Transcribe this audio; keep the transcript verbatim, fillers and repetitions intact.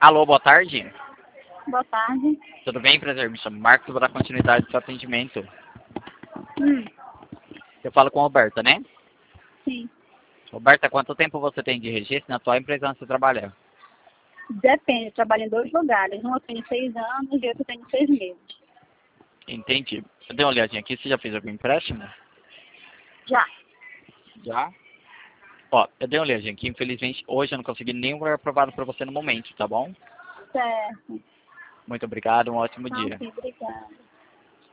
Alô, boa tarde. Boa tarde. Tudo bem, prazer? Me chamo Marcos, vou dar continuidade ao seu atendimento. Hum, Eu falo com a Roberta, né? sim. Roberta, quanto tempo você tem de registro na tua empresa onde você trabalha? Depende, eu trabalho em dois lugares. Um eu tenho seis anos e outro eu tenho seis meses. Entendi. Eu dei uma olhadinha aqui, você já fez algum empréstimo? Já. Já? Ó, eu dei uma olhadinha aqui, infelizmente hoje eu não consegui nenhum lugar aprovado para você no momento, tá bom? Certo. Muito obrigado, um ótimo Tá, dia. ok, obrigada.